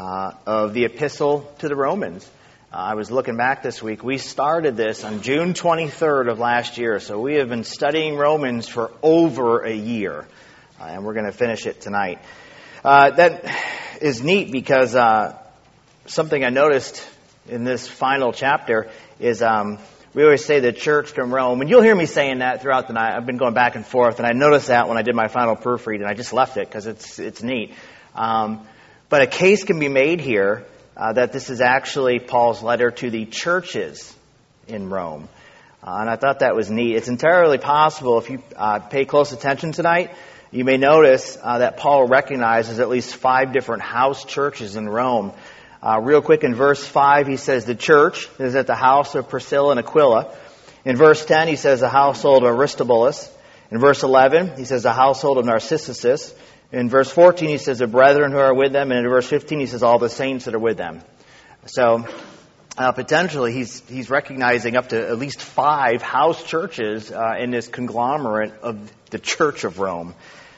of the Epistle to the Romans. I was looking back this week. We started this on June 23rd of last year, so we have been studying Romans for over a year, and we're going to finish it tonight. That is neat because something I noticed in this final chapter is we always say the church from Rome, and you'll hear me saying that throughout the night. I've been going back and forth, and I noticed that when I did my final proofread, and I just left it because it's neat. But a case can be made here that this is actually Paul's letter to the churches in Rome. And I thought that was neat. It's entirely possible, if you pay close attention tonight, you may notice that Paul recognizes at least 5 different house churches in Rome. Real quick, in verse 5, he says the church is at the house of Priscilla and Aquila. In verse 10, he says the household of Aristobulus. In verse 11, he says the household of Narcissus. In verse 14, he says the brethren who are with them. And in verse 15, he says all the saints that are with them. So potentially he's recognizing up to at least 5 house churches in this conglomerate of the Church of Rome.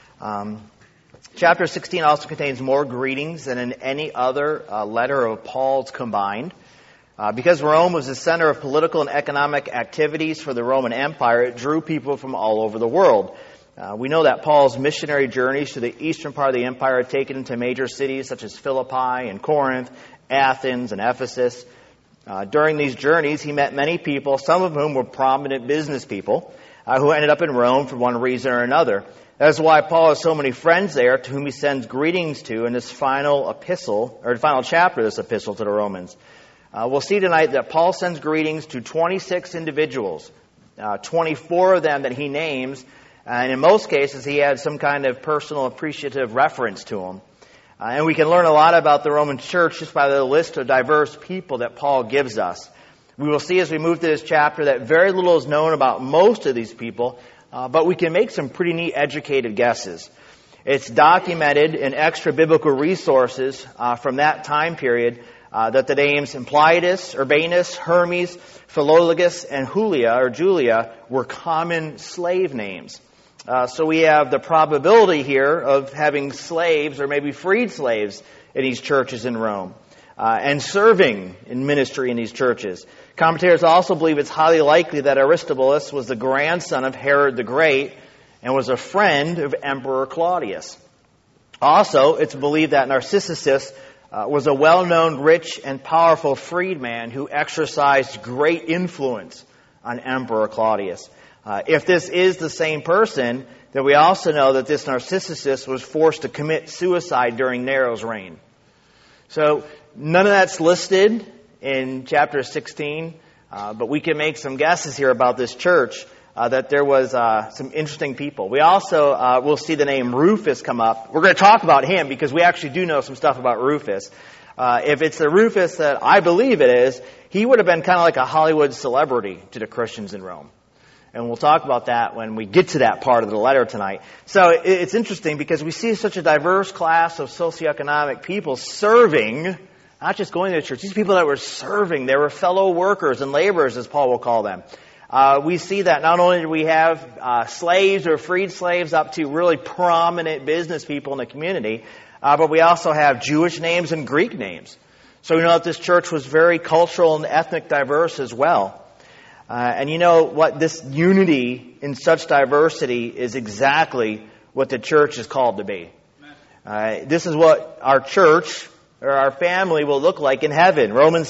Chapter 16 also contains more greetings than in any other letter of Paul's combined. Because Rome was the center of political and economic activities for the Roman Empire, it drew people from all over the world. We know that Paul's missionary journeys to the eastern part of the empire had taken him to major cities such as Philippi and Corinth, Athens and Ephesus. During these journeys, he met many people, some of whom were prominent business people, who ended up in Rome for one reason or another. That's why Paul has so many friends there to whom he sends greetings to in this final epistle, or the final chapter of this epistle to the Romans. We'll see tonight that Paul sends greetings to 26 individuals, 24 of them that he names, and in most cases, he had some kind of personal appreciative reference to them. And we can learn a lot about the Roman church just by the list of diverse people that Paul gives us. We will see as we move through this chapter that very little is known about most of these people, but we can make some pretty neat educated guesses. It's documented in extra biblical resources from that time period that the names Ampliatus, Urbanus, Hermes, Philologus, and Julia were common slave names. So we have the probability here of having slaves or maybe freed slaves in these churches in Rome and serving in ministry in these churches. Commentators also believe it's highly likely that Aristobulus was the grandson of Herod the Great and was a friend of Emperor Claudius. Also, it's believed that Narcissus was a well-known, rich, and powerful freedman who exercised great influence on Emperor Claudius. If this is the same person, then we also know that this Narcissus was forced to commit suicide during Nero's reign. So none of that's listed in chapter 16, but we can make some guesses here about this church, that there was some interesting people. We also will see the name Rufus come up. We're going to talk about him because we actually do know some stuff about Rufus. If it's the Rufus that I believe it is, he would have been kind of like a Hollywood celebrity to the Christians in Rome. And we'll talk about that when we get to that part of the letter tonight. So it's interesting because we see such a diverse class of socioeconomic people serving, not just going to church. These people that were serving, they were fellow workers and laborers, as Paul will call them. We see that not only do we have slaves or freed slaves up to really prominent business people in the community, but we also have Jewish names and Greek names. So we know that this church was very cultural and ethnic diverse as well. And you know what? This unity in such diversity is exactly what the church is called to be. This is what our church or our family will look like in heaven.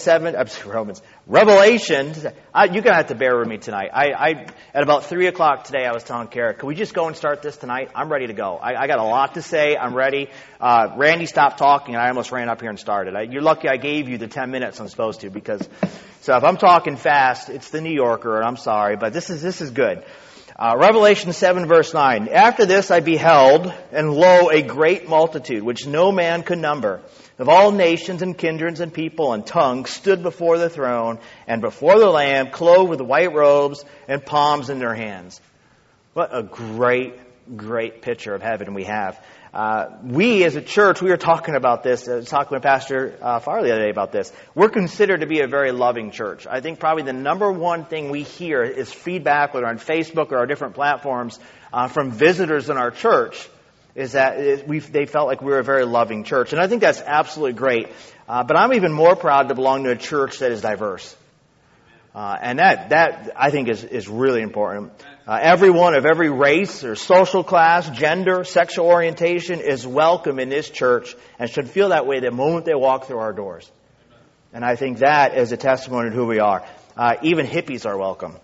Revelation. You're going to have to bear with me tonight. At about 3 o'clock today, I was telling Kara, can we just go and start this tonight? I'm ready to go. I got a lot to say. I'm ready. Randy stopped talking, and I almost ran up here and started. You're lucky I gave you the 10 minutes I'm supposed to, because so if I'm talking fast, it's the New Yorker, and I'm sorry, but this is good. Revelation 7, verse 9. After this I beheld, and lo, a great multitude, which no man could number, of all nations and kindreds and people and tongues, stood before the throne and before the Lamb, clothed with white robes and palms in their hands. What a great, great picture of heaven we have. We as a church, we were talking about this, talking with Pastor Farley the other day about this. We're considered to be a very loving church. I think probably the number one thing we hear is feedback, whether on Facebook or our different platforms, from visitors in our church, is that they felt like we were a very loving church. And I think that's absolutely great. But I'm even more proud to belong to a church that is diverse. And that I think is really important. Everyone of every race or social class, gender, sexual orientation is welcome in this church and should feel that way the moment they walk through our doors. And I think that is a testimony to who we are. Even hippies are welcome.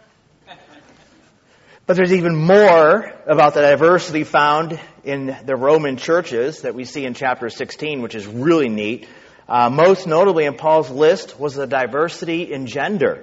But there's even more about the diversity found in the Roman churches that we see in chapter 16, which is really neat. Most notably in Paul's list was the diversity in gender.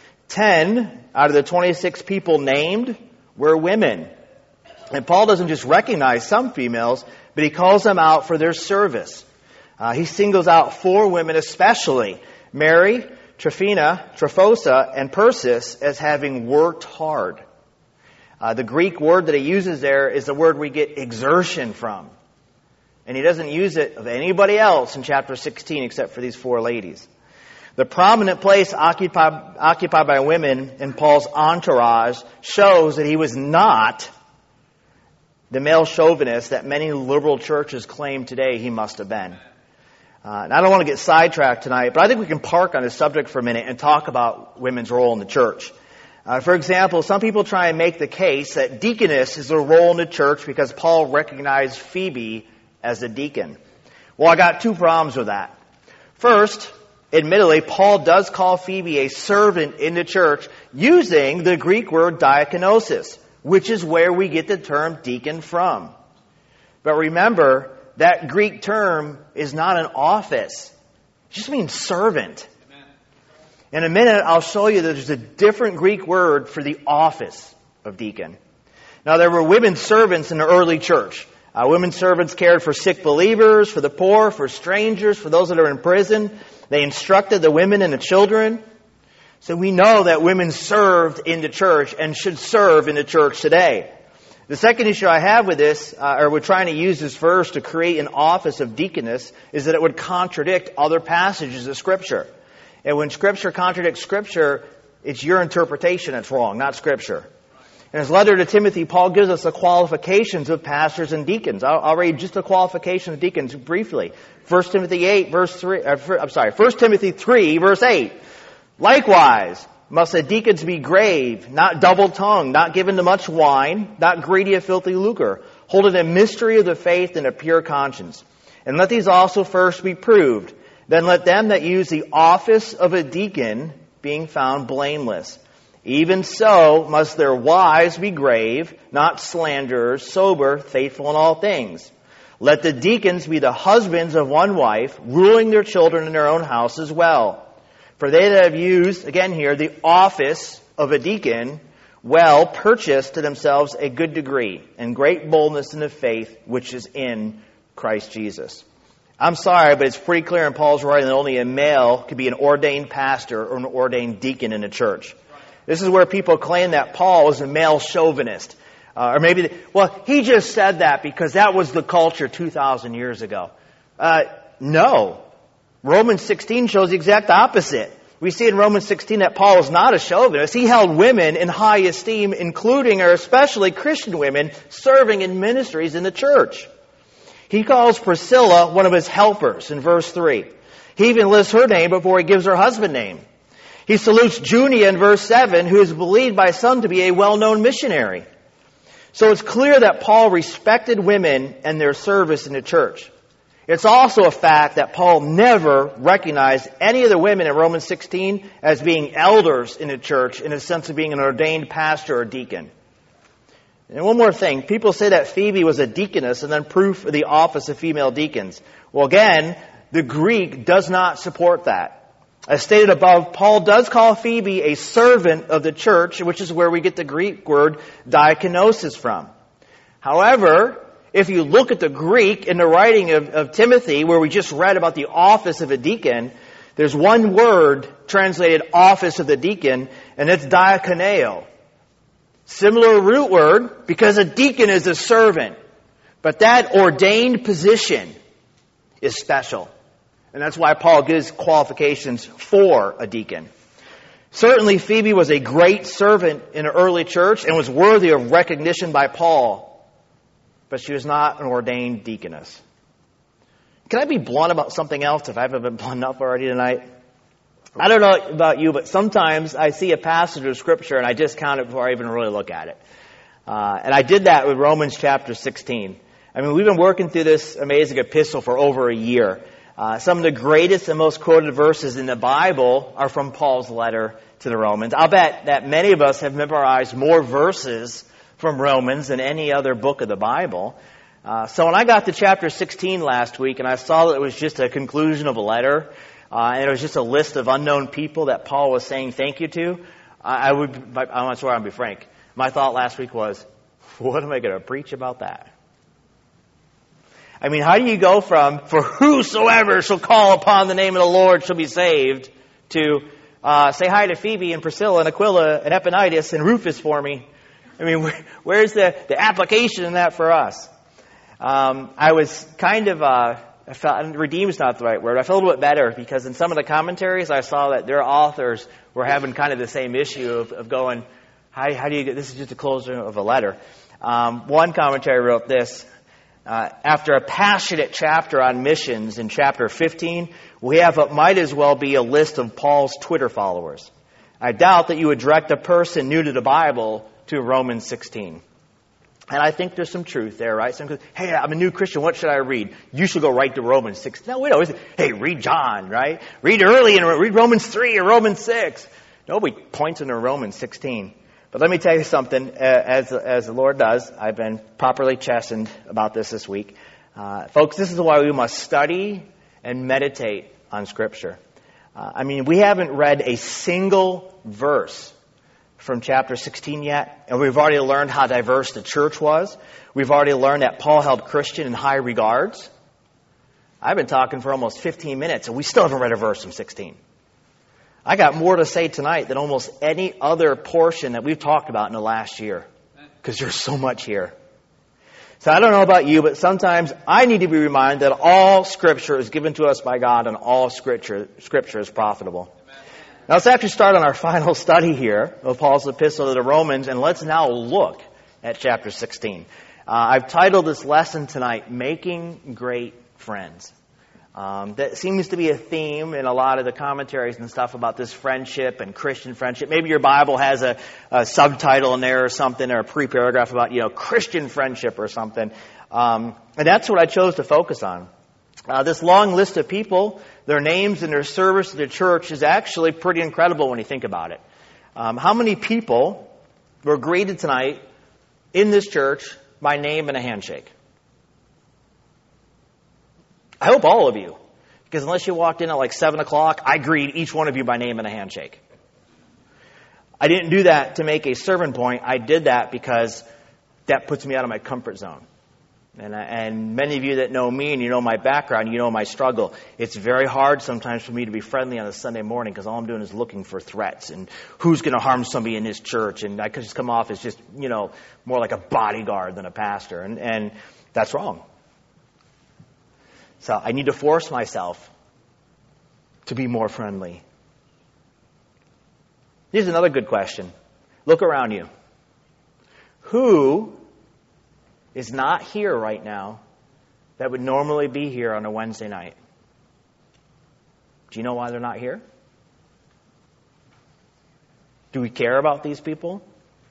10 out of the 26 people named were women. And Paul doesn't just recognize some females, but he calls them out for their service. He singles out 4 women especially, Mary, Trophosa, and Persis, as having worked hard. The Greek word that he uses there is the word we get exertion from. And he doesn't use it of anybody else in chapter 16 except for these 4 ladies. The prominent place occupied by women in Paul's entourage shows that he was not the male chauvinist that many liberal churches claim today he must have been. And I don't want to get sidetracked tonight, but I think we can park on this subject for a minute and talk about women's role in the church. For example, some people try and make the case that deaconess is a role in the church because Paul recognized Phoebe as a deacon. Well, I got 2 problems with that. First, admittedly, Paul does call Phoebe a servant in the church using the Greek word diakonosis, which is where we get the term deacon from. But remember, that Greek term is not an office. It just means servant. In a minute, I'll show you that there's a different Greek word for the office of deacon. Now, there were women servants in the early church. Women servants cared for sick believers, for the poor, for strangers, for those that are in prison. They instructed the women and the children. So we know that women served in the church and should serve in the church today. The second issue I have with this, or we're trying to use this verse to create an office of deaconess, is that it would contradict other passages of Scripture. And when Scripture contradicts Scripture, it's your interpretation that's wrong, not Scripture. In his letter to Timothy, Paul gives us the qualifications of pastors and deacons. I'll read just the qualifications of deacons briefly. 1 Timothy 3, verse 8. Likewise, must the deacons be grave, not double-tongued, not given to much wine, not greedy of filthy lucre, holding a mystery of the faith and a pure conscience. And let these also first be proved. Then let them that use the office of a deacon being found blameless. Even so must their wives be grave, not slanderers, sober, faithful in all things. Let the deacons be the husbands of one wife, ruling their children in their own house as well. For they that have used, again here, the office of a deacon, well purchased to themselves a good degree and great boldness in the faith which is in Christ Jesus. I'm sorry, but it's pretty clear in Paul's writing that only a male could be an ordained pastor or an ordained deacon in a church. This is where people claim that Paul was a male chauvinist. Or maybe, he just said that because that was the culture 2,000 years ago. No. Romans 16 shows the exact opposite. We see in Romans 16 that Paul was not a chauvinist. He held women in high esteem, including or especially Christian women serving in ministries in the church. He calls Priscilla one of his helpers in verse 3. He even lists her name before he gives her husband's name. He salutes Junia in verse 7, who is believed by some to be a well-known missionary. So it's clear that Paul respected women and their service in the church. It's also a fact that Paul never recognized any of the women in Romans 16 as being elders in the church in the sense of being an ordained pastor or deacon. And one more thing. People say that Phoebe was a deaconess and then proof of the office of female deacons. Well, again, the Greek does not support that. As stated above, Paul does call Phoebe a servant of the church, which is where we get the Greek word diakonosis from. However, if you look at the Greek in the writing of Timothy, where we just read about the office of a deacon, there's one word translated office of the deacon, and it's diakoneo. Similar root word, because a deacon is a servant. But that ordained position is special. And that's why Paul gives qualifications for a deacon. Certainly Phoebe was a great servant in the early church and was worthy of recognition by Paul. but she was not an ordained deaconess. Can I be blunt about something else if I haven't been blunt enough already tonight? I don't know about you, but sometimes I see a passage of Scripture and I discount it before I even really look at it. And I did that with Romans chapter 16. I mean, we've been working through this amazing epistle for over a year. Some of the greatest and most quoted verses in the Bible are from Paul's letter to the Romans. I'll bet that many of us have memorized more verses from Romans than any other book of the Bible. So when I got to chapter 16 last week and I saw that it was just a conclusion of a letter, and it was just a list of unknown people that Paul was saying thank you to, I swear I'll be frank. My thought last week was, what am I going to preach about that? I mean, how do you go from, for whosoever shall call upon the name of the Lord shall be saved, to say hi to Phoebe and Priscilla and Aquila and Epaphras and Rufus for me? I mean, where's the application in that for us? I was kind of, I felt, redeemed is not the right word. I felt a little bit better because in some of the commentaries I saw that their authors were having kind of the same issue of going, how do you get, this is just a closure of a letter. One commentary wrote this, after a passionate chapter on missions in chapter 15, we have what might as well be a list of Paul's Twitter followers. I doubt that you would direct a person new to the Bible to Romans 16. And I think there's some truth there, right? Some, hey, I'm a new Christian. What should I read? You should go right to Romans 6. No, we don't. Hey, read John, right? Read early and read Romans 3 or Romans 6. Nobody points into Romans 16. But let me tell you something. As the Lord does, I've been properly chastened about this week. Folks, this is why we must study and meditate on Scripture. I mean, we haven't read a single verse from chapter 16 yet, and we've already learned how diverse the church was. We've already learned that Paul held Christian in high regards. I've been talking for almost 15 minutes, and we still haven't read a verse from 16. I got more to say tonight than almost any other portion that we've talked about in the last year, because there's so much here. So I don't know about you, but sometimes I need to be reminded that all Scripture is given to us by God, and all Scripture is profitable. Now let's actually start on our final study here of Paul's epistle to the Romans, and let's now look at chapter 16. I've titled this lesson tonight, Making Great Friends. That seems to be a theme in a lot of the commentaries and stuff about this friendship and Christian friendship. Maybe your Bible has a subtitle in there or something, or a pre-paragraph about, Christian friendship or something. And that's what I chose to focus on. This long list of people, their names and their service to the church is actually pretty incredible when you think about it. How many people were greeted tonight in this church by name and a handshake? I hope all of you. Because unless you walked in at like 7 o'clock, I greet each one of you by name and a handshake. I didn't do that to make a sermon point. I did that because that puts me out of my comfort zone. And many of you that know me and you know my background, you know my struggle. It's very hard sometimes for me to be friendly on a Sunday morning because all I'm doing is looking for threats and who's going to harm somebody in this church. And I could just come off as just, more like a bodyguard than a pastor. And that's wrong. So I need to force myself to be more friendly. Here's another good question. Look around you. Who is not here right now that would normally be here on a Wednesday night? Do you know why they're not here? Do we care about these people?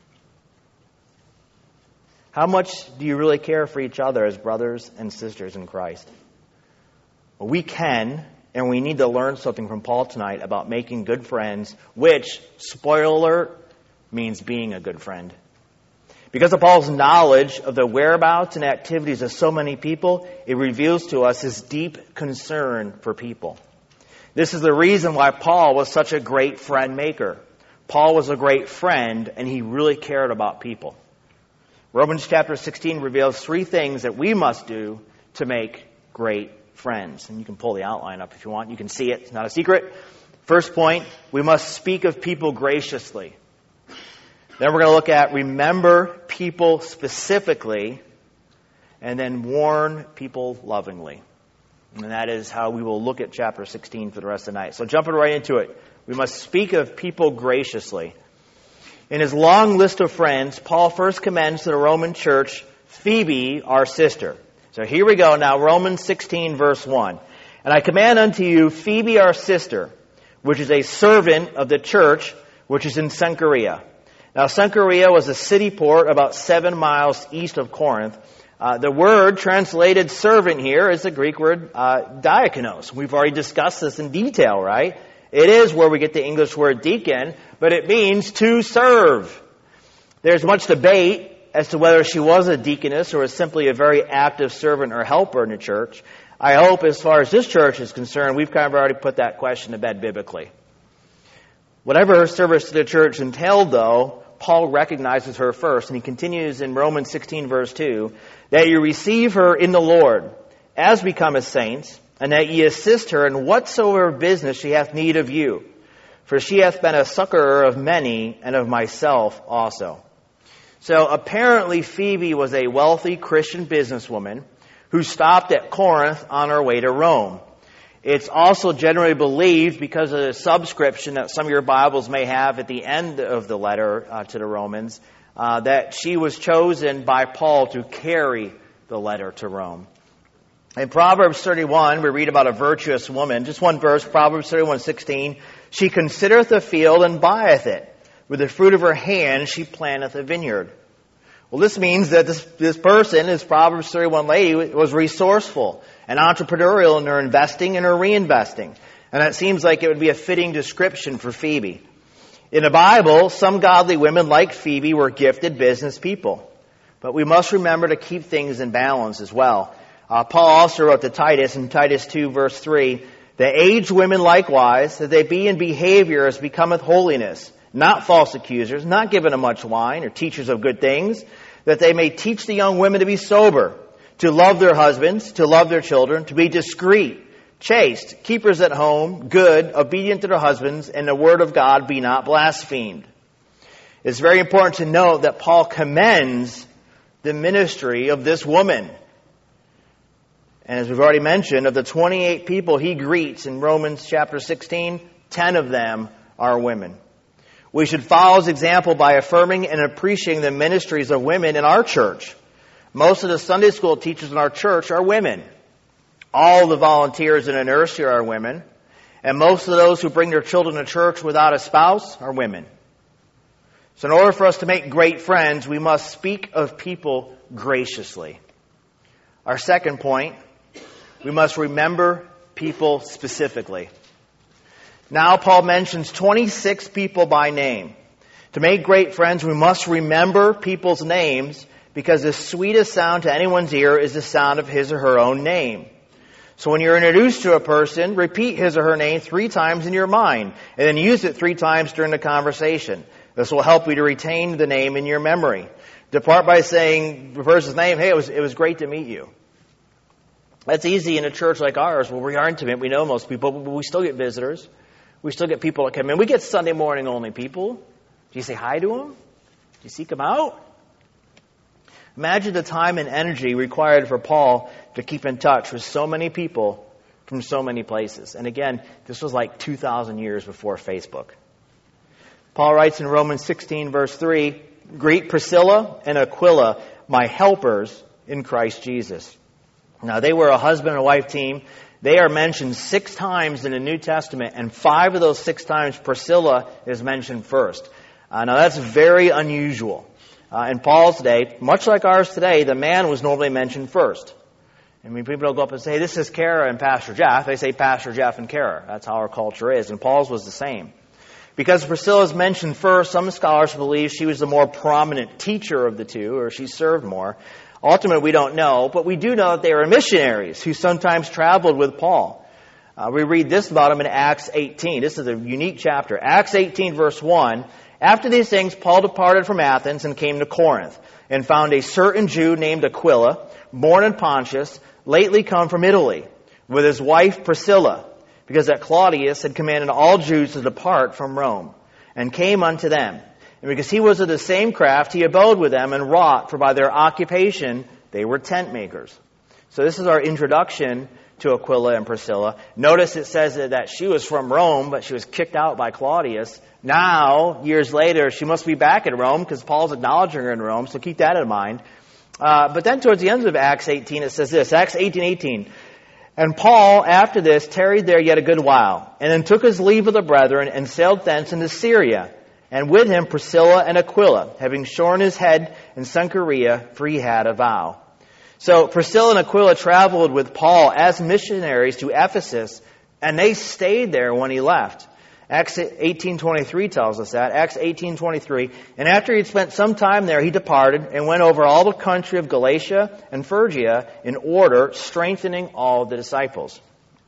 How much do you really care for each other as brothers and sisters in Christ? Well, we can, and we need to learn something from Paul tonight about making good friends, which, spoiler alert, means being a good friend. Because of Paul's knowledge of the whereabouts and activities of so many people, it reveals to us his deep concern for people. This is the reason why Paul was such a great friend maker. Paul was a great friend, and he really cared about people. Romans chapter 16 reveals 3 things that we must do to make great friends. And you can pull the outline up if you want. You can see it. It's not a secret. First point, we must speak of people graciously. Then we're going to look at remember people specifically, and then warn people lovingly. And that is how we will look at chapter 16 for the rest of the night. So jumping right into it, we must speak of people graciously. In his long list of friends, Paul first commends to the Roman church Phoebe, our sister. So here we go now, Romans 16, verse 1. And I command unto you Phoebe, our sister, which is a servant of the church, which is in Cenchrea. Now, Cenchrea was a city port about 7 miles east of Corinth. The word translated servant here is the Greek word diakonos. We've already discussed this in detail, right? It is where we get the English word deacon, but it means to serve. There's much debate as to whether she was a deaconess or was simply a very active servant or helper in the church. I hope, as far as this church is concerned, we've kind of already put that question to bed biblically. Whatever her service to the church entailed, though, Paul recognizes her first, and he continues in Romans 16, verse 2, that you receive her in the Lord, as becometh saints, and that ye assist her in whatsoever business she hath need of you. For she hath been a succorer of many, and of myself also. So apparently Phoebe was a wealthy Christian businesswoman who stopped at Corinth on her way to Rome. It's also generally believed, because of the subscription that some of your Bibles may have at the end of the letter to the Romans, that she was chosen by Paul to carry the letter to Rome. In Proverbs 31, we read about a virtuous woman. Just one verse, Proverbs 31:16. She considereth a field and buyeth it. With the fruit of her hand she planteth a vineyard. Well, this means that this person, this Proverbs 31 lady, was resourceful and entrepreneurial in her investing and her reinvesting. And it seems like it would be a fitting description for Phoebe. In the Bible, some godly women like Phoebe were gifted business people. But we must remember to keep things in balance as well. Paul also wrote to Titus in Titus 2, verse 3, the aged women likewise, that they be in behavior as becometh holiness, not false accusers, not given to much wine, or teachers of good things, that they may teach the young women to be sober, to love their husbands, to love their children, to be discreet, chaste, keepers at home, good, obedient to their husbands, and the word of God be not blasphemed. It's very important to note that Paul commends the ministry of this woman. And as we've already mentioned, of the 28 people he greets in Romans chapter 16, 10 of them are women. We should follow his example by affirming and appreciating the ministries of women in our church. Most of the Sunday school teachers in our church are women. All the volunteers in a nursery are women. And most of those who bring their children to church without a spouse are women. So in order for us to make great friends, we must speak of people graciously. Our second point, we must remember people specifically. Now Paul mentions 26 people by name. To make great friends, we must remember people's names, because the sweetest sound to anyone's ear is the sound of his or her own name. So when you're introduced to a person, repeat his or her name 3 times in your mind, and then use it 3 times during the conversation. This will help you to retain the name in your memory. Depart by saying the person's name, hey, it was great to meet you. That's easy in a church like ours, where we are intimate. We know most people, but we still get visitors. We still get people that come in. We get Sunday morning only people. Do you say hi to them? Do you seek them out? Imagine the time and energy required for Paul to keep in touch with so many people from so many places. And again, this was like 2,000 years before Facebook. Paul writes in Romans 16, verse 3, greet Priscilla and Aquila, my helpers in Christ Jesus. Now, they were a husband and wife team. They are mentioned 6 times in the New Testament, and 5 of those 6 times Priscilla is mentioned first. Now, that's very unusual. In Paul's day, much like ours today, the man was normally mentioned first. I mean, people don't go up and say, hey, this is Kara and Pastor Jeff. They say Pastor Jeff and Kara. That's how our culture is, and Paul's was the same. Because Priscilla is mentioned first, some scholars believe she was the more prominent teacher of the two, or she served more. Ultimately, we don't know, but we do know that they were missionaries who sometimes traveled with Paul. We read this about them in Acts 18. This is a unique chapter. Acts 18, verse 1. After these things, Paul departed from Athens and came to Corinth, and found a certain Jew named Aquila, born in Pontus, lately come from Italy, with his wife Priscilla, because that Claudius had commanded all Jews to depart from Rome, and came unto them. And because he was of the same craft, he abode with them and wrought, for by their occupation they were tent makers. So this is our introduction to Aquila and Priscilla. Notice it says that she was from Rome, but she was kicked out by Claudius. Now, years later, she must be back in Rome, because Paul's acknowledging her in Rome, so keep that in mind. But then towards the end of Acts 18, it says this, Acts 18:18. And Paul, after this, tarried there yet a good while, and then took his leave of the brethren, and sailed thence into Syria, and with him Priscilla and Aquila, having shorn his head in Cenchrea, for he had a vow. So Priscilla and Aquila traveled with Paul as missionaries to Ephesus, and they stayed there when he left. Acts 18:23 tells us that. Acts 18:23. And after he had spent some time there, he departed and went over all the country of Galatia and Phrygia in order, strengthening all the disciples.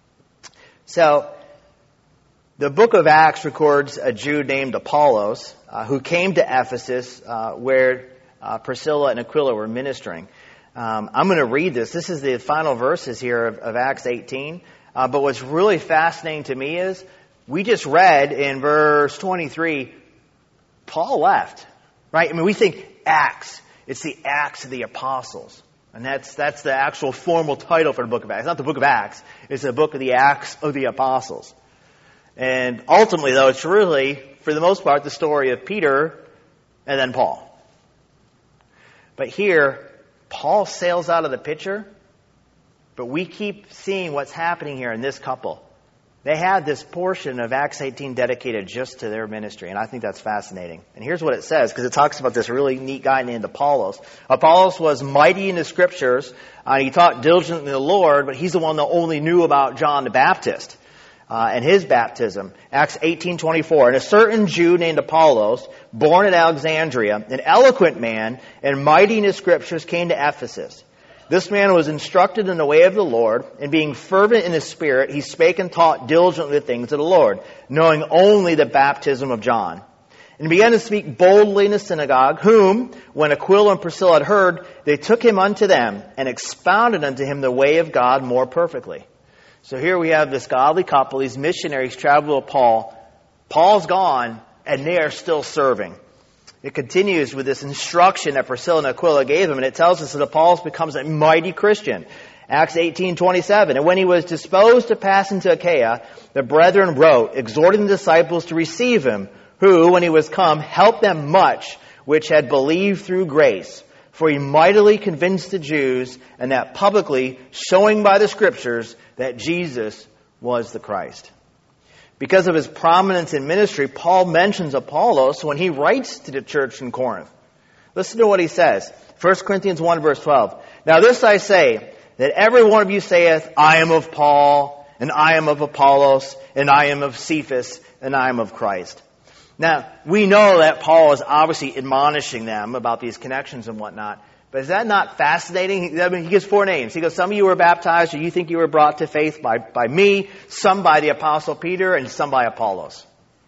So, the book of Acts records a Jew named Apollos who came to Ephesus where Priscilla and Aquila were ministering. I'm going to read this. This is the final verses here of Acts 18. But what's really fascinating to me is we just read in verse 23, Paul left, right? I mean, we think Acts. It's the Acts of the Apostles. And that's the actual formal title for the book of Acts. It's not the book of Acts. It's the book of the Acts of the Apostles. And ultimately, though, it's really, for the most part, the story of Peter and then Paul. But here, Paul sails out of the picture, but we keep seeing what's happening here in this couple. They had this portion of Acts 18 dedicated just to their ministry, and I think that's fascinating. And here's what it says, because it talks about this really neat guy named Apollos. Apollos was mighty in the Scriptures, and he taught diligently the Lord, but he's the one that only knew about John the Baptist and his baptism. Acts 18:24. And a certain Jew named Apollos, born at Alexandria, an eloquent man and mighty in the Scriptures, came to Ephesus. This man was instructed in the way of the Lord, and being fervent in his spirit, he spake and taught diligently the things of the Lord, knowing only the baptism of John. And he began to speak boldly in the synagogue, whom, when Aquila and Priscilla had heard, they took him unto them, and expounded unto him the way of God more perfectly. So here we have this godly couple, these missionaries travel with Paul. Paul's gone, and they are still serving. It continues with this instruction that Priscilla and Aquila gave him, and it tells us that Apollos becomes a mighty Christian. Acts 18:27. And when he was disposed to pass into Achaia, the brethren wrote, exhorting the disciples to receive him, who, when he was come, helped them much, which had believed through grace. For he mightily convinced the Jews, and that publicly, showing by the Scriptures that Jesus was the Christ. Because of his prominence in ministry, Paul mentions Apollos when he writes to the church in Corinth. Listen to what he says. 1 Corinthians 1 verse 12. Now this I say, that every one of you saith, I am of Paul, and I am of Apollos, and I am of Cephas, and I am of Christ. Now, we know that Paul is obviously admonishing them about these connections and whatnot. But is that not fascinating? I mean, he gives 4 names. He goes, some of you were baptized, or you think you were brought to faith by me, some by the Apostle Peter, and some by Apollos.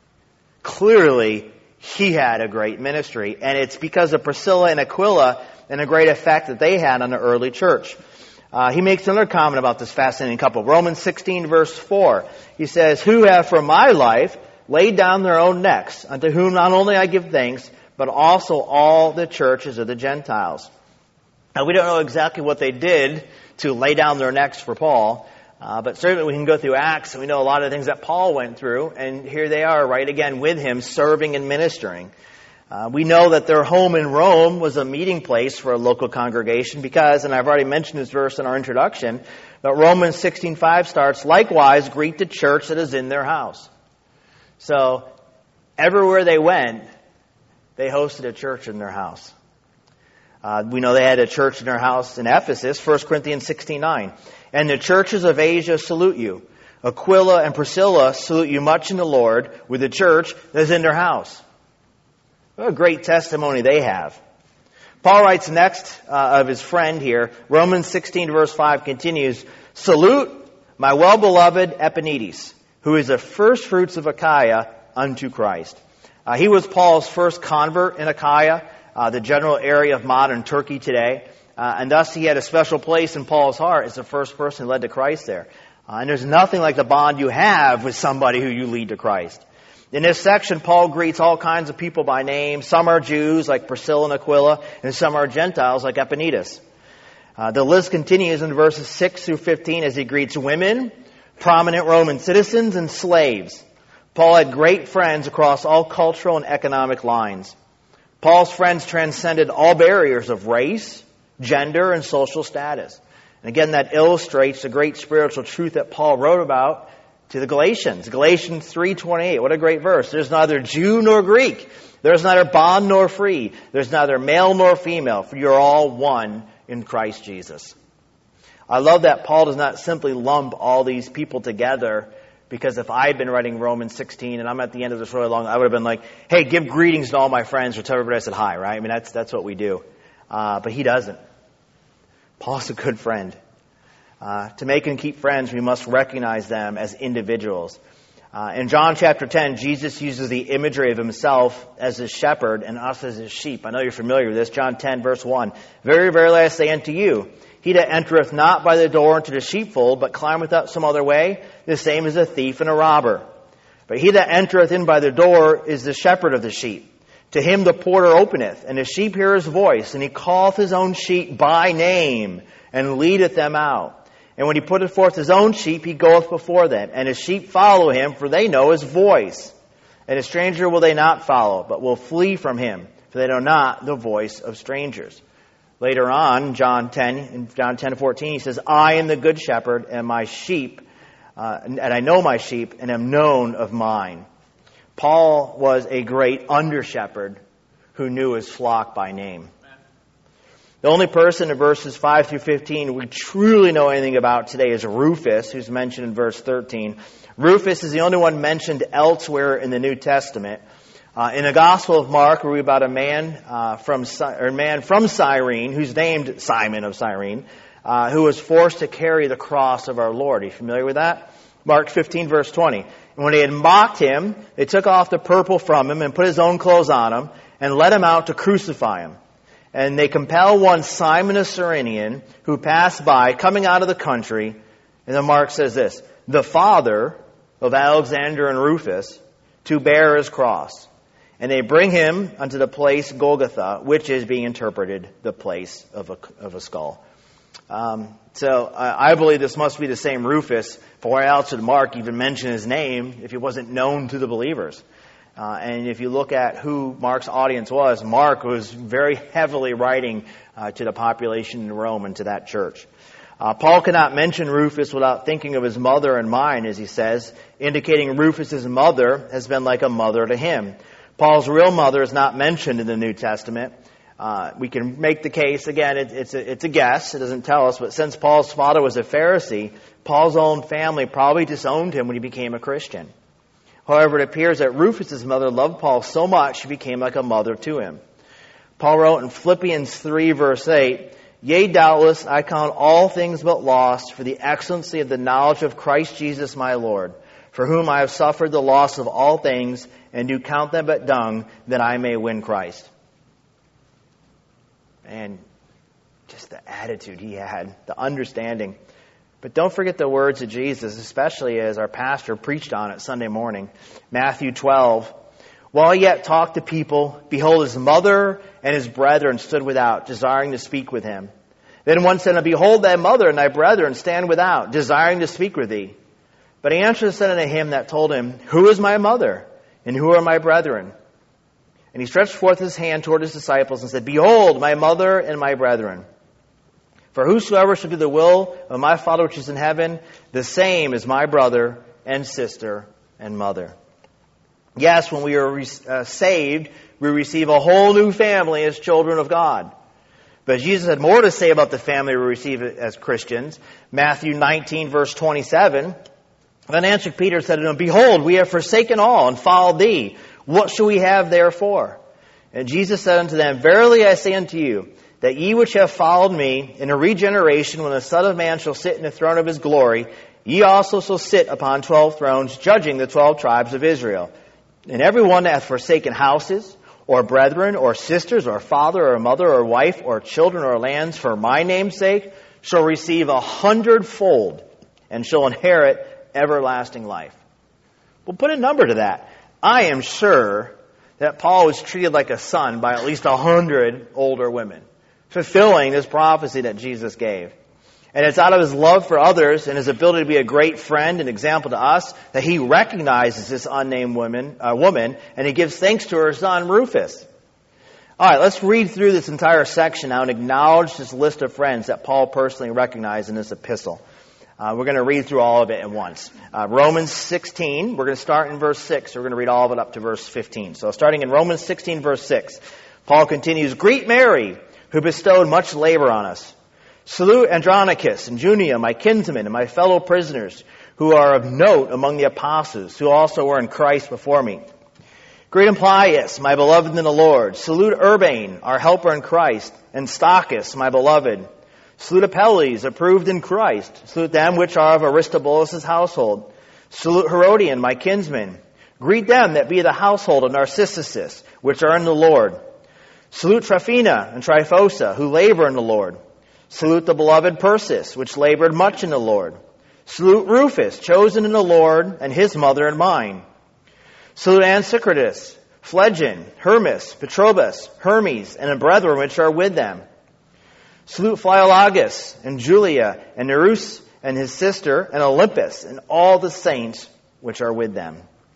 Clearly, he had a great ministry, and it's because of Priscilla and Aquila and a great effect that they had on the early church. He makes another comment about this fascinating couple. Romans 16 verse 4. He says, who have for my life laid down their own necks, unto whom not only I give thanks, but also all the churches of the Gentiles. Now, we don't know exactly what they did to lay down their necks for Paul, but certainly we can go through Acts, and we know a lot of things that Paul went through, and here they are right again with him, serving and ministering. We know that their home in Rome was a meeting place for a local congregation because, and I've already mentioned this verse in our introduction, that Romans 16:5 starts, likewise greet the church that is in their house. So, everywhere they went, they hosted a church in their house. We know they had a church in their house in Ephesus, 1 Corinthians 16:9. And the churches of Asia salute you. Aquila and Priscilla salute you much in the Lord with the church that is in their house. What a great testimony they have. Paul writes next of his friend here, Romans 16 verse 5 continues, salute my well-beloved Epaenetus, who is the first fruits of Achaia unto Christ. He was Paul's first convert in Achaia, the general area of modern Turkey today. And thus he had a special place in Paul's heart as the first person led to Christ there. And there's nothing like the bond you have with somebody who you lead to Christ. In this section, Paul greets all kinds of people by name. Some are Jews, like Priscilla and Aquila, and some are Gentiles, like Epaenetus. The list continues in verses 6 through 15 as he greets women, prominent Roman citizens, and slaves. Paul had great friends across all cultural and economic lines. Paul's friends transcended all barriers of race, gender, and social status. And again, that illustrates the great spiritual truth that Paul wrote about to the Galatians. Galatians 3:28, what a great verse. There's neither Jew nor Greek. There's neither bond nor free. There's neither male nor female, for you're all one in Christ Jesus. I love that Paul does not simply lump all these people together, because if I had been writing Romans 16 and I'm at the end of this really long, I would have been like, hey, give greetings to all my friends, or tell everybody I said hi, right? I mean, that's what we do. But he doesn't. Paul's a good friend. To make and keep friends, we must recognize them as individuals. In John chapter 10, Jesus uses the imagery of himself as his shepherd and us as his sheep. I know you're familiar with this. John 10, verse 1. Very verily I say unto you, he that entereth not by the door into the sheepfold, but climbeth up some other way, the same is a thief and a robber. But he that entereth in by the door is the shepherd of the sheep. To him the porter openeth, and the sheep hear his voice, and he calleth his own sheep by name, and leadeth them out. And when he putteth forth his own sheep, he goeth before them, and his sheep follow him, for they know his voice. And a stranger will they not follow, but will flee from him, for they know not the voice of strangers. Later on, in John 10:14, he says, I am the good shepherd, and my sheep, and I know my sheep, and am known of mine. Paul was a great under-shepherd who knew his flock by name. The only person in verses 5 through 15 we truly know anything about today is Rufus, who's mentioned in verse 13. Rufus is the only one mentioned elsewhere in the New Testament. In the Gospel of Mark, we read about a man from Cyrene, who's named Simon of Cyrene, who was forced to carry the cross of our Lord. Are you familiar with that? Mark 15, verse 20. And when they had mocked him, they took off the purple from him and put his own clothes on him and led him out to crucify him. And they compel one Simon of Cyrene, who passed by, coming out of the country. And then Mark says this, the father of Alexander and Rufus, to bear his cross. And they bring him unto the place Golgotha, which is being interpreted the place of a skull. So I believe this must be the same Rufus, for why else would Mark even mention his name if he wasn't known to the believers? And if you look at who Mark's audience was, Mark was very heavily writing to the population in Rome and to that church. Paul cannot mention Rufus without thinking of his mother in mind, as he says, indicating Rufus's mother has been like a mother to him. Paul's real mother is not mentioned in the New Testament. We can make the case, again, it's a guess, it doesn't tell us, but since Paul's father was a Pharisee, Paul's own family probably disowned him when he became a Christian. However, it appears that Rufus's mother loved Paul so much she became like a mother to him. Paul wrote in Philippians 3, verse 8, Yea, doubtless, I count all things but loss for the excellency of the knowledge of Christ Jesus my Lord, for whom I have suffered the loss of all things, and do count them but dung, that I may win Christ. And just the attitude he had, the understanding. But don't forget the words of Jesus, especially as our pastor preached on it Sunday morning. Matthew 12. While he yet talked to people, behold, his mother and his brethren stood without, desiring to speak with him. Then one said, Behold, thy mother and thy brethren stand without, desiring to speak with thee. But he answered and said unto him that told him, Who is my mother, and who are my brethren? And he stretched forth his hand toward his disciples and said, Behold, my mother and my brethren. For whosoever shall do the will of my Father which is in heaven, the same is my brother and sister and mother. Yes, when we are saved, we receive a whole new family as children of God. But Jesus had more to say about the family we receive as Christians. Matthew 19, verse 27. Then answered Peter and said to him, Behold, we have forsaken all and followed thee. What shall we have therefore? And Jesus said unto them, Verily I say unto you, that ye which have followed me, in a regeneration, when the Son of Man shall sit in the throne of his glory, ye also shall sit upon 12 thrones, judging the 12 tribes of Israel. And every one that hath forsaken houses, or brethren, or sisters, or father, or mother, or wife, or children, or lands, for my name's sake, shall receive 100-fold, and shall inherit everlasting life. We'll put a number to that. I am sure that Paul was treated like a son by at least 100 older women, fulfilling this prophecy that Jesus gave. And it's out of his love for others and his ability to be a great friend and example to us that he recognizes this unnamed woman, and he gives thanks to her son Rufus. All right, let's read through this entire section now and acknowledge this list of friends that Paul personally recognized in this epistle. We're going to read through all of it at once. Romans 16, we're going to start in verse 6. We're going to read all of it up to verse 15. So starting in Romans 16, verse 6, Paul continues, "Greet Mary, who bestowed much labor on us. Salute Andronicus and Junia, my kinsmen and my fellow prisoners, who are of note among the apostles, who also were in Christ before me. Greet Amplias, my beloved in the Lord. Salute Urbane, our helper in Christ, and Stachys, my beloved. Salute Apelles, approved in Christ. Salute them which are of Aristobulus' household. Salute Herodian, my kinsman. Greet them that be of the household of Narcissus, which are in the Lord. Salute Tryphena and Tryphosa, who labor in the Lord. Salute the beloved Persis, which labored much in the Lord. Salute Rufus, chosen in the Lord, and his mother and mine. Salute Ansicratus, Phlegon, Hermas, Petrobus, Hermes, and the brethren which are with them. Salute Philologus, and Julia, and Nereus, and his sister, and Olympus, and all the saints which are with them."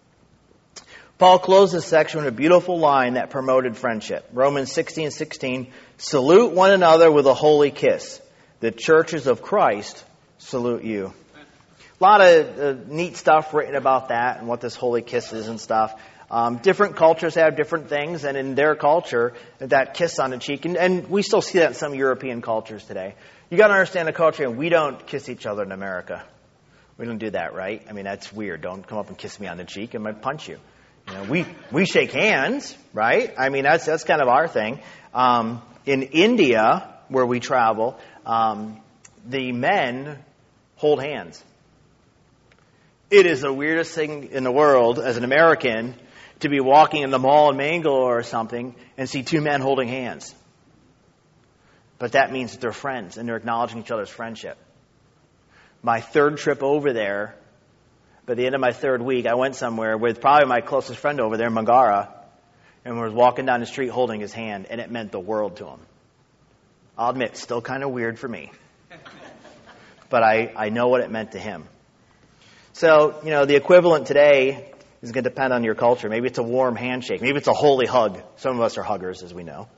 Paul closed this section with a beautiful line that promoted friendship. Romans 16:16, "Salute one another with a holy kiss. The churches of Christ salute you." A lot of neat stuff written about that and what this holy kiss is and stuff. Different cultures have different things, and in their culture, that kiss on the cheek, and we still see that in some European cultures today. You got to understand the culture, and we don't kiss each other in America. We don't do that, right? I mean, that's weird. Don't come up and kiss me on the cheek, I might punch you. You know, we shake hands, right? I mean, that's kind of our thing. In India, where we travel, the men hold hands. It is the weirdest thing in the world as an American to be walking in the mall in Mangalore or something and see two men holding hands. But that means that they're friends and they're acknowledging each other's friendship. My third trip over there, by the end of my third week, I went somewhere with probably my closest friend over there, Mangara, and was walking down the street holding his hand, and it meant the world to him. I'll admit, it's still kind of weird for me. But I know what it meant to him. So, the equivalent today is going to depend on your culture. Maybe it's a warm handshake. Maybe it's a holy hug. Some of us are huggers, as we know.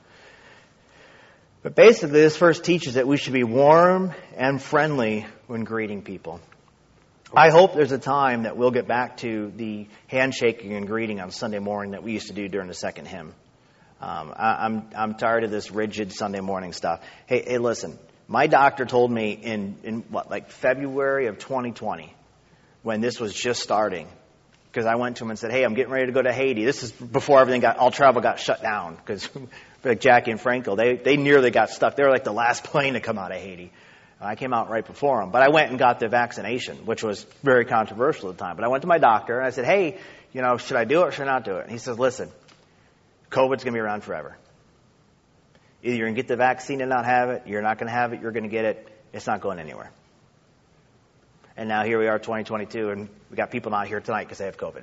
But basically, this verse teaches that we should be warm and friendly when greeting people. I hope there's a time that we'll get back to the handshaking and greeting on Sunday morning that we used to do during the second hymn. I'm tired of this rigid Sunday morning stuff. Hey, listen. My doctor told me in February of 2020, when this was just starting, because I went to him and said, "Hey, I'm getting ready to go to Haiti." This is before all travel got shut down, because like Jackie and Franco, they nearly got stuck. They were like the last plane to come out of Haiti. I came out right before them. But I went and got the vaccination, which was very controversial at the time. But I went to my doctor and I said, "Hey, should I do it or should I not do it?" And he says, "Listen, COVID's going to be around forever. Either you're going to get the vaccine and not have it, you're not going to have it, you're going to get it. It's not going anywhere." And now here we are, 2022, and we got people not here tonight because they have COVID.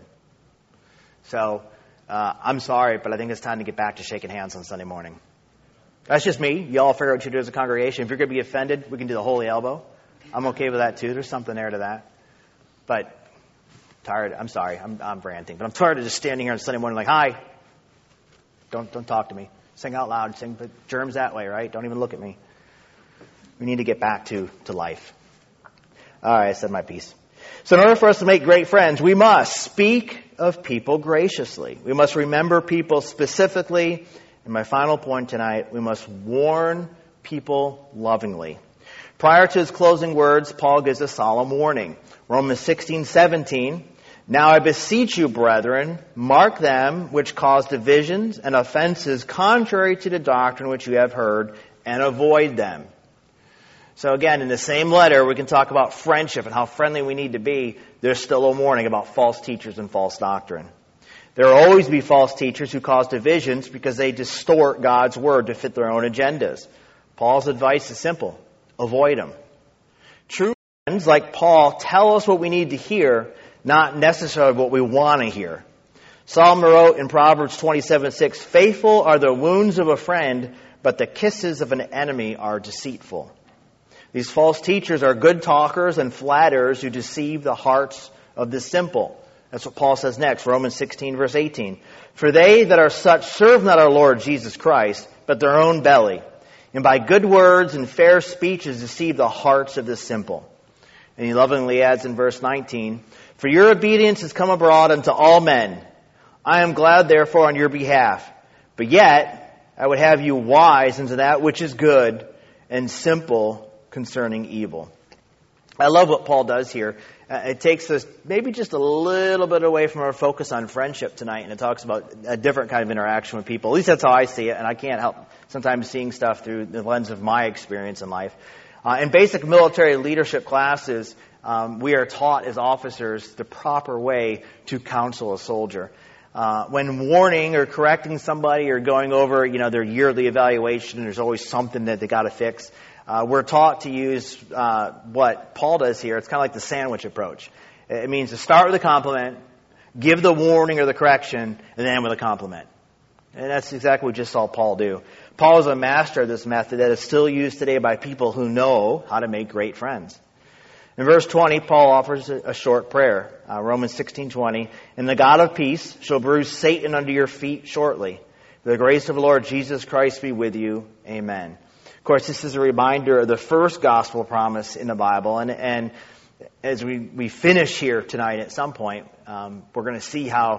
So I'm sorry, but I think it's time to get back to shaking hands on Sunday morning. That's just me. Y'all figure out what you do as a congregation. If you're going to be offended, we can do the holy elbow. I'm okay with that too. There's something there to that. But tired. I'm sorry. I'm ranting. But I'm tired of just standing here on Sunday morning like, "Hi." Don't talk to me. Sing out loud. Sing the germs that way, right? Don't even look at me. We need to get back to life. All right, I said my piece. So in order for us to make great friends, we must speak of people graciously. We must remember people specifically. And my final point tonight, we must warn people lovingly. Prior to his closing words, Paul gives a solemn warning. Romans 16:17, "Now I beseech you, brethren, mark them which cause divisions and offenses contrary to the doctrine which you have heard, and avoid them." So again, in the same letter, we can talk about friendship and how friendly we need to be. There's still a warning about false teachers and false doctrine. There will always be false teachers who cause divisions because they distort God's word to fit their own agendas. Paul's advice is simple. Avoid them. True friends like Paul tell us what we need to hear, not necessarily what we want to hear. Solomon wrote in Proverbs 27:6, "Faithful are the wounds of a friend, but the kisses of an enemy are deceitful." These false teachers are good talkers and flatterers who deceive the hearts of the simple. That's what Paul says next, Romans 16, verse 18. For they that are such serve not our Lord Jesus Christ, but their own belly, and by good words and fair speeches deceive the hearts of the simple. And he lovingly adds in verse 19, for your obedience has come abroad unto all men. I am glad therefore on your behalf. But yet I would have you wise unto that which is good, and simple concerning evil. I love what Paul does here. It takes us maybe just a little bit away from our focus on friendship tonight, and it talks about a different kind of interaction with people. At least that's how I see it, and I can't help sometimes seeing stuff through the lens of my experience in life. In basic military leadership classes, we are taught as officers the proper way to counsel a soldier. When warning or correcting somebody or going over, their yearly evaluation, there's always something that they got to fix. We're taught to use what Paul does here. It's kind of like the sandwich approach. It means to start with a compliment, give the warning or the correction, and then with a compliment. And that's exactly what we just saw Paul do. Paul is a master of this method that is still used today by people who know how to make great friends. In verse 20, Paul offers a short prayer. Romans 16:20, and the God of peace shall bruise Satan under your feet shortly. The grace of the Lord Jesus Christ be with you. Amen. Of course, this is a reminder of the first gospel promise in the Bible. And as we finish here tonight at some point, we're going to see how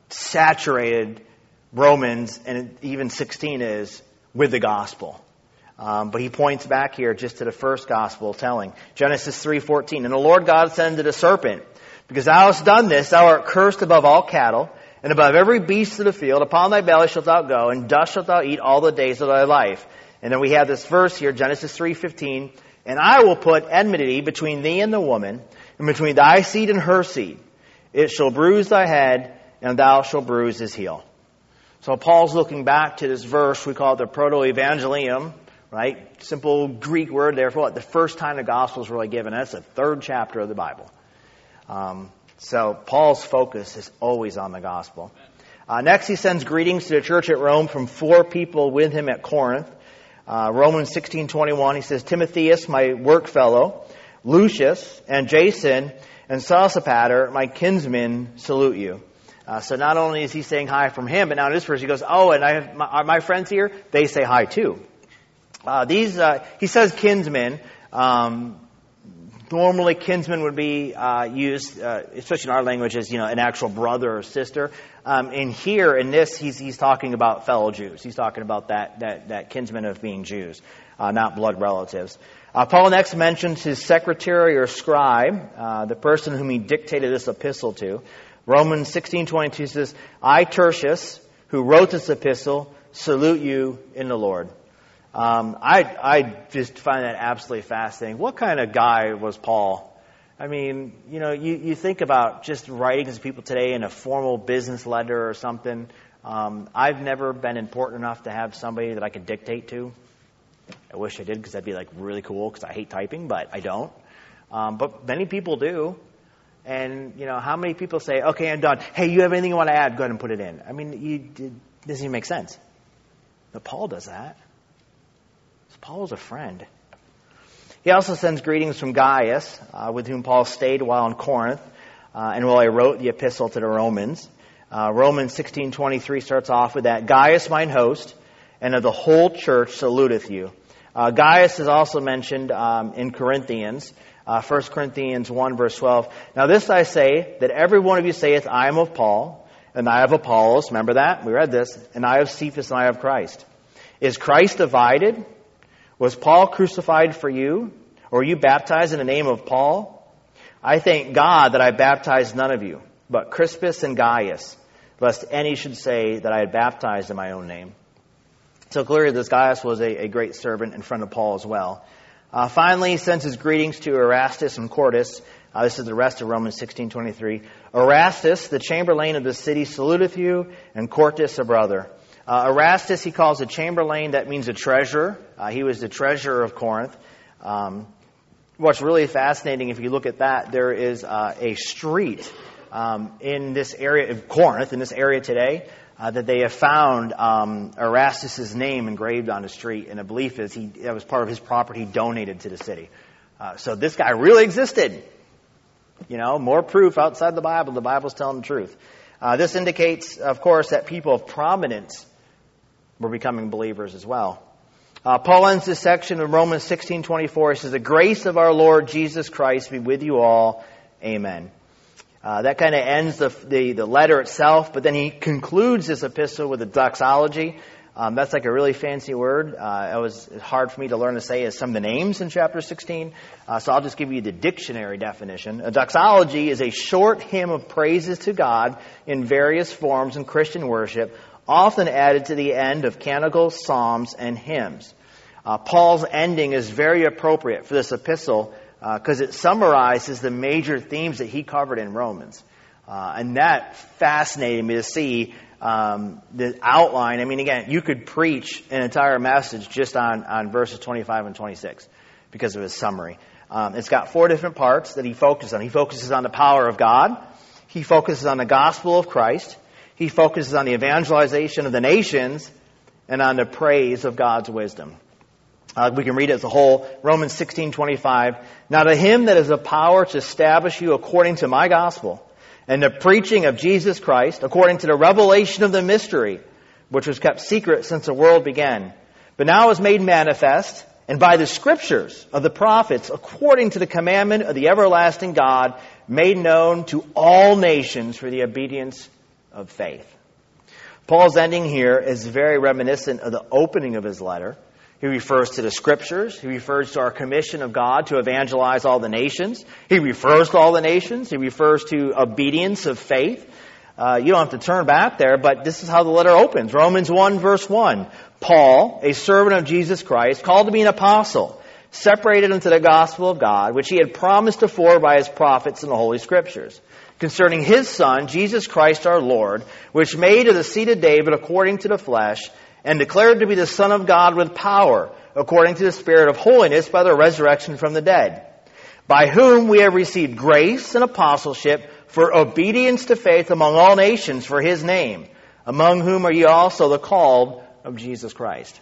saturated Romans and even 16 is with the gospel. But he points back here just to the first gospel telling. Genesis 3:14, and the Lord God said unto the serpent, because thou hast done this, thou art cursed above all cattle, and above every beast of the field. Upon thy belly shalt thou go, and dust shalt thou eat all the days of thy life. And then we have this verse here, Genesis 3:15, and I will put enmity between thee and the woman, and between thy seed and her seed. It shall bruise thy head, and thou shalt bruise his heel. So Paul's looking back to this verse, we call it the proto-evangelium, right? Simple Greek word there for what? The first time the gospel is really given. That's the third chapter of the Bible. So Paul's focus is always on the gospel. Next, he sends greetings to the church at Rome from 4 people with him at Corinth. Romans 16:21, he says, Timotheus, my work fellow, Lucius, and Jason, and Sosipater, my kinsmen, salute you. So not only is he saying hi from him, but now in this verse he goes, and I have my friends here, they say hi too. He says kinsmen. Normally kinsmen would be used, especially in our language, as an actual brother or sister. And here in this, he's talking about fellow Jews. He's talking about that kinsman of being Jews, not blood relatives. Paul next mentions his secretary or scribe, the person whom he dictated this epistle to. Romans 16:22 says, I, Tertius, who wrote this epistle, salute you in the Lord. I just find that absolutely fascinating. What kind of guy was Paul? I mean, you think about just writing to people today in a formal business letter or something. I've never been important enough to have somebody that I could dictate to. I wish I did, because that'd be really cool, because I hate typing, but I don't. But many people do. And, how many people say, okay, I'm done. Hey, you have anything you want to add? Go ahead and put it in. I mean, it doesn't even make sense. But Paul does that. Paul's a friend. He also sends greetings from Gaius, with whom Paul stayed while in Corinth, and while he wrote the epistle to the Romans. Romans 16:23 starts off with that. Gaius, mine host, and of the whole church saluteth you. Gaius is also mentioned in Corinthians, 1 Corinthians 1, verse 12. Now this I say, that every one of you saith, I am of Paul, and I of Apollos. Remember that? We read this. And I of Cephas, and I of Christ. Is Christ divided? Was Paul crucified for you? Or were you baptized in the name of Paul? I thank God that I baptized none of you, but Crispus and Gaius, lest any should say that I had baptized in my own name. So clearly this Gaius was a great servant and friend of Paul as well. Finally, he sends his greetings to Erastus and Quartus. This is the rest of Romans 16:23. Erastus, the chamberlain of the city, saluteth you, and Quartus, a brother. Erastus, he calls a chamberlain. That means a treasurer. He was the treasurer of Corinth. What's really fascinating, if you look at that, there is a street in this area of Corinth, in this area today, that they have found Erastus' name engraved on the street. And the belief is that was part of his property donated to the city. So this guy really existed. More proof outside the Bible's telling the truth. This indicates, of course, that people of prominence were becoming believers as well. Paul ends this section in Romans 16:24. He says, "The grace of our Lord Jesus Christ be with you all. Amen." That kind of ends the letter itself, but then he concludes this epistle with a doxology. That's like a really fancy word. It was hard for me to learn to say as some of the names in chapter 16. So I'll just give you the dictionary definition. A doxology is a short hymn of praises to God in various forms in Christian worship, often added to the end of canticles, psalms, and hymns. Paul's ending is very appropriate for this epistle because it summarizes the major themes that he covered in Romans. And that fascinated me to see the outline. I mean, again, you could preach an entire message just on verses 25 and 26 because of his summary. It's got 4 different parts that he focuses on. He focuses on the power of God. He focuses on the gospel of Christ. He focuses on the evangelization of the nations and on the praise of God's wisdom. We can read it as a whole. Romans 16:25. "Now to him that is a power to establish you according to my gospel, and the preaching of Jesus Christ, according to the revelation of the mystery, which was kept secret since the world began, but now is made manifest, and by the scriptures of the prophets, according to the commandment of the everlasting God, made known to all nations for the obedience of faith." Paul's ending here is very reminiscent of the opening of his letter. He refers to the scriptures. He refers to our commission of God to evangelize all the nations. He refers to all the nations. He refers to obedience of faith. You don't have to turn back there, but this is how the letter opens. Romans 1, verse 1. "Paul, a servant of Jesus Christ, called to be an apostle, separated unto the gospel of God, which he had promised afore by his prophets in the Holy Scriptures, concerning his Son, Jesus Christ our Lord, which made of the seed of David according to the flesh, and declared to be the Son of God with power, according to the Spirit of holiness by the resurrection from the dead, by whom we have received grace and apostleship for obedience to faith among all nations for his name, among whom are ye also the called of Jesus Christ."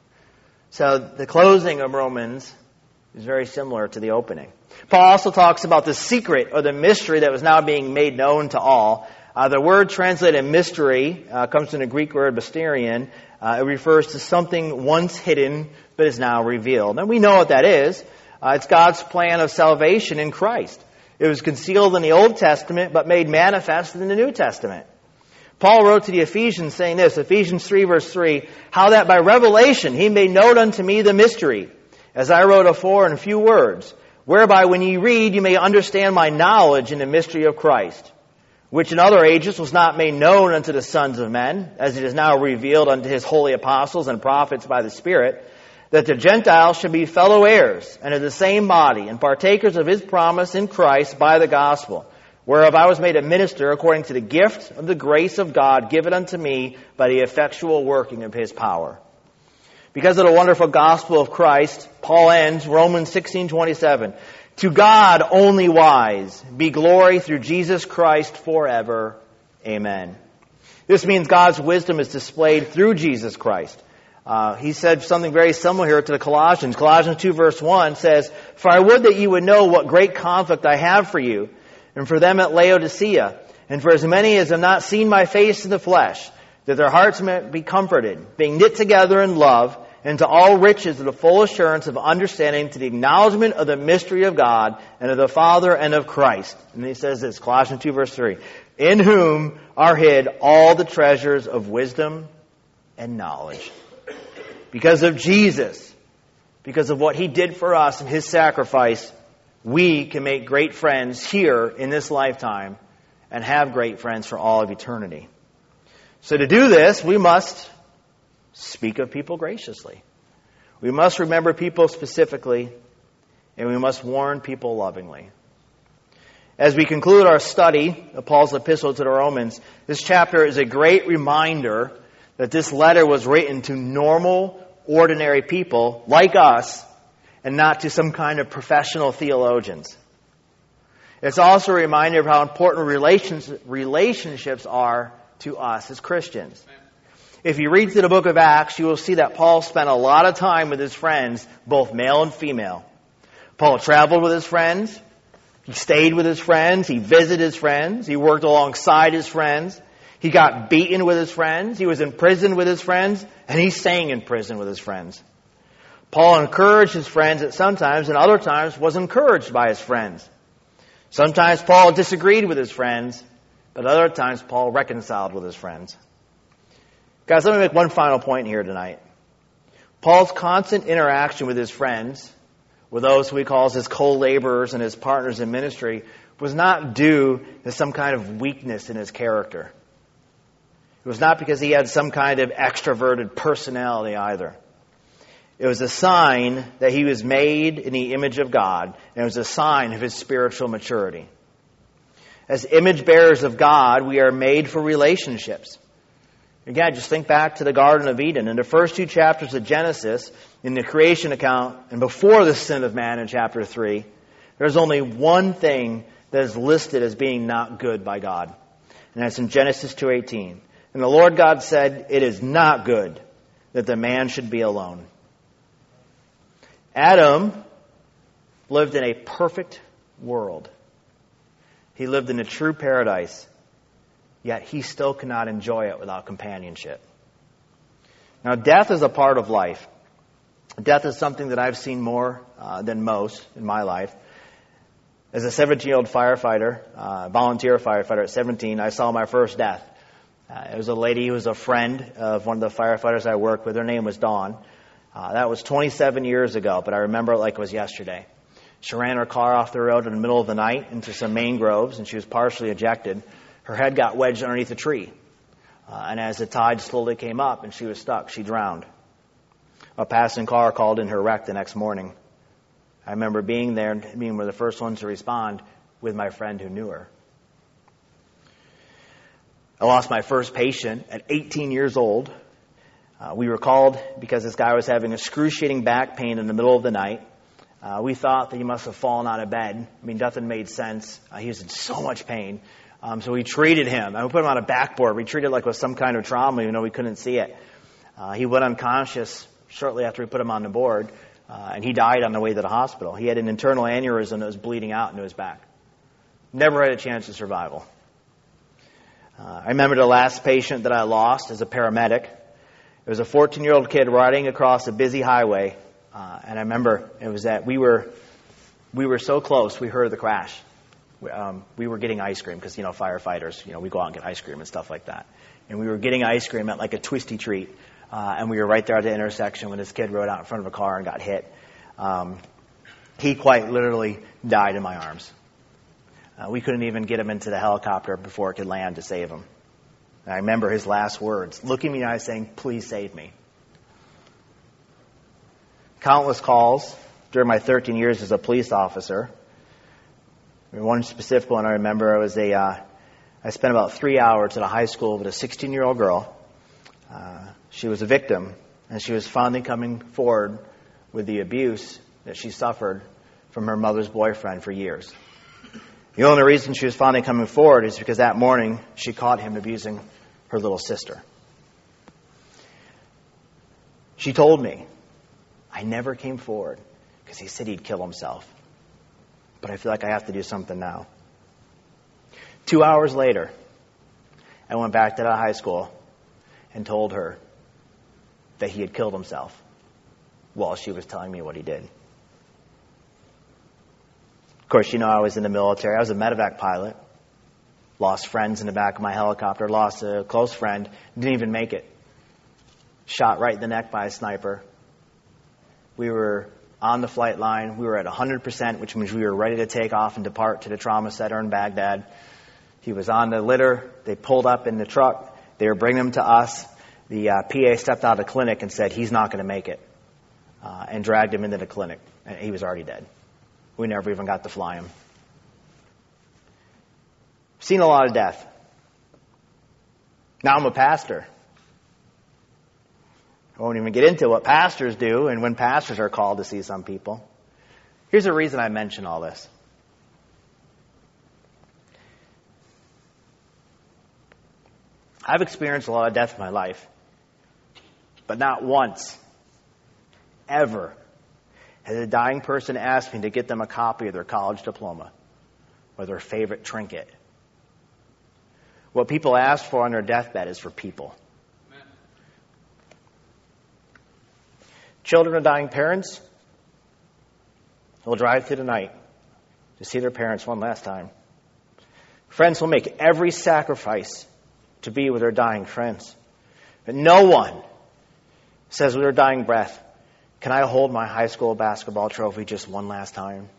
So the closing of Romans is very similar to the opening. Paul also talks about the secret or the mystery that was now being made known to all. The word translated mystery comes from the Greek word mysterion. It refers to something once hidden but is now revealed. And we know what that is. It's God's plan of salvation in Christ. It was concealed in the Old Testament but made manifest in the New Testament. Paul wrote to the Ephesians saying this, Ephesians 3 verse 3, "How that by revelation he made known unto me the mystery, as I wrote afore in few words, whereby when ye read you may understand my knowledge in the mystery of Christ, which in other ages was not made known unto the sons of men, as it is now revealed unto his holy apostles and prophets by the Spirit, that the Gentiles should be fellow heirs, and of the same body, and partakers of his promise in Christ by the gospel, whereof I was made a minister according to the gift of the grace of God given unto me by the effectual working of his power." Because of the wonderful gospel of Christ, Paul ends Romans 16:27. "To God only wise be glory through Jesus Christ forever. Amen." This means God's wisdom is displayed through Jesus Christ. He said something very similar here to the Colossians. Colossians 2 verse 1 says, "For I would that you would know what great conflict I have for you, and for them at Laodicea, and for as many as have not seen my face in the flesh, that their hearts may be comforted, being knit together in love, and to all riches of the full assurance of understanding, to the acknowledgement of the mystery of God, and of the Father and of Christ." And he says this, Colossians 2 verse 3, "In whom are hid all the treasures of wisdom and knowledge." Because of Jesus, because of what he did for us and his sacrifice, we can make great friends here in this lifetime and have great friends for all of eternity. So to do this, we must speak of people graciously. We must remember people specifically, and we must warn people lovingly. As we conclude our study of Paul's epistle to the Romans, this chapter is a great reminder that this letter was written to normal, ordinary people like us, and not to some kind of professional theologians. It's also a reminder of how important relationships are to us as Christians. If you read through the book of Acts, you will see that Paul spent a lot of time with his friends, both male and female. Paul traveled with his friends. He stayed with his friends. He visited his friends. He worked alongside his friends. He got beaten with his friends. He was in prison with his friends. And he's staying in prison with his friends. Paul encouraged his friends at some times, and other times was encouraged by his friends. Sometimes Paul disagreed with his friends, but other times Paul reconciled with his friends. Guys, let me make one final point here tonight. Paul's constant interaction with his friends, with those who he calls his co-laborers and his partners in ministry, was not due to some kind of weakness in his character. It was not because he had some kind of extroverted personality either. It was a sign that he was made in the image of God, and it was a sign of his spiritual maturity. As image bearers of God, we are made for relationships. Again, just think back to the Garden of Eden. In the first 2 chapters of Genesis, in the creation account, and before the sin of man in chapter 3, there's only one thing that is listed as being not good by God. And that's in Genesis 2:18. And the Lord God said, "It is not good that the man should be alone." Adam lived in a perfect world. He lived in a true paradise, yet he still cannot enjoy it without companionship. Now, death is a part of life. Death is something that I've seen more than most in my life. As a 17-year-old firefighter, volunteer firefighter at 17, I saw my first death. It was a lady who was a friend of one of the firefighters I worked with. Her name was Dawn. That was 27 years ago, but I remember it like it was yesterday. She ran her car off the road in the middle of the night into some mangroves, and she was partially ejected. Her head got wedged underneath a tree. And as the tide slowly came up and she was stuck, she drowned. A passing car called in her wreck the next morning. I remember being there and being one of the first ones to respond with my friend who knew her. I lost my first patient at 18 years old. We were called because this guy was having excruciating back pain in the middle of the night. We thought that he must have fallen out of bed. I mean, nothing made sense. He was in so much pain. So we treated him. And we put him on a backboard. We treated it like it was some kind of trauma, even though we couldn't see it. He went unconscious shortly after we put him on the board. And he died on the way to the hospital. He had an internal aneurysm that was bleeding out into his back. Never had a chance of survival. I remember the last patient that I lost as a paramedic. It was a 14-year-old kid riding across a busy highway. And I remember it was that we were so close, we heard the crash. We were getting ice cream because, firefighters, we go out and get ice cream and stuff like that. And we were getting ice cream at like a Twisty Treat. And we were right there at the intersection when this kid rode out in front of a car and got hit. He quite literally died in my arms. We couldn't even get him into the helicopter before it could land to save him. And I remember his last words, looking me in the eyes saying, "Please save me." Countless calls during my 13 years as a police officer. One specific one I remember, I spent about 3 hours at a high school with a 16-year-old girl. She was a victim, and she was finally coming forward with the abuse that she suffered from her mother's boyfriend for years. The only reason she was finally coming forward is because that morning she caught him abusing her little sister. She told me, "I never came forward because he said he'd kill himself. But I feel like I have to do something now." 2 hours later, I went back to that high school and told her that he had killed himself while she was telling me what he did. Of course, I was in the military. I was a medevac pilot. Lost friends in the back of my helicopter. Lost a close friend. Didn't even make it. Shot right in the neck by a sniper. We were on the flight line. We were at 100%, which means we were ready to take off and depart to the trauma center in Baghdad. He was on the litter. They pulled up in the truck. They were bringing him to us. The PA stepped out of the clinic and said, "He's not going to make it," and dragged him into the clinic. And he was already dead. We never even got to fly him. Seen a lot of death. Now I'm a pastor. I won't even get into what pastors do and when pastors are called to see some people. Here's the reason I mention all this. I've experienced a lot of death in my life, but not once, ever, has a dying person asked me to get them a copy of their college diploma. or their favorite trinket. What people ask for on their deathbed is for people. Amen. Children of dying parents will drive through the night to see their parents one last time. Friends will make every sacrifice to be with their dying friends. But no one says with their dying breath, can I hold my high school basketball trophy just one last time?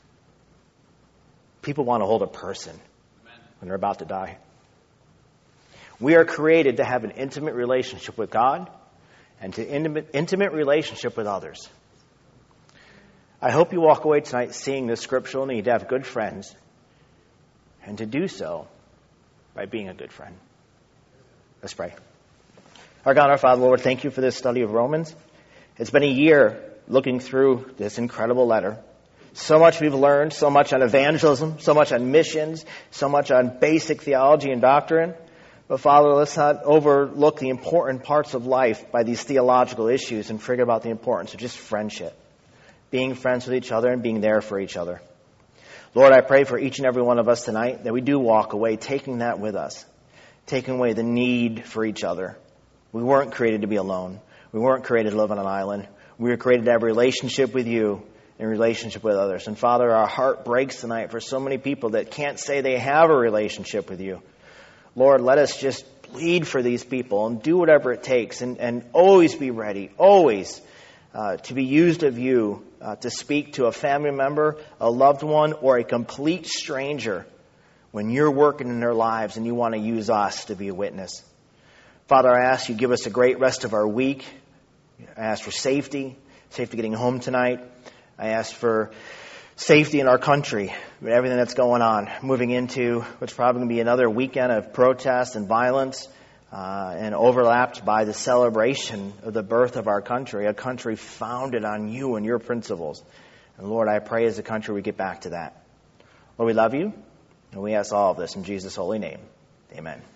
People want to hold a person when they're about to die. We are created to have an intimate relationship with God and to intimate relationship with others. I hope you walk away tonight seeing the scriptural need to have good friends and to do so by being a good friend. Let's pray. Our God, our Father, Lord, thank you for this study of Romans. It's been a year looking through this incredible letter. So much we've learned, so much on evangelism, so much on missions, so much on basic theology and doctrine. But Father, let's not overlook the important parts of life by these theological issues and forget about the importance of just friendship, being friends with each other and being there for each other. Lord, I pray for each and every one of us tonight that we do walk away taking that with us, taking away the need for each other. We weren't created to be alone. We weren't created to live on an island. We were created to have a relationship with you and relationship with others. And Father, our heart breaks tonight for so many people that can't say they have a relationship with you. Lord, let us just plead for these people and do whatever it takes and always be ready, always to be used of you to speak to a family member, a loved one, or a complete stranger when you're working in their lives and you want to use us to be a witness. Father, I ask you give us a great rest of our week. I ask for safety getting home tonight. I ask for safety in our country, with everything that's going on, moving into what's probably going to be another weekend of protest and violence, and overlapped by the celebration of the birth of our country, a country founded on you and your principles. And Lord, I pray as a country we get back to that. Lord, we love you, and we ask all of this in Jesus' holy name. Amen.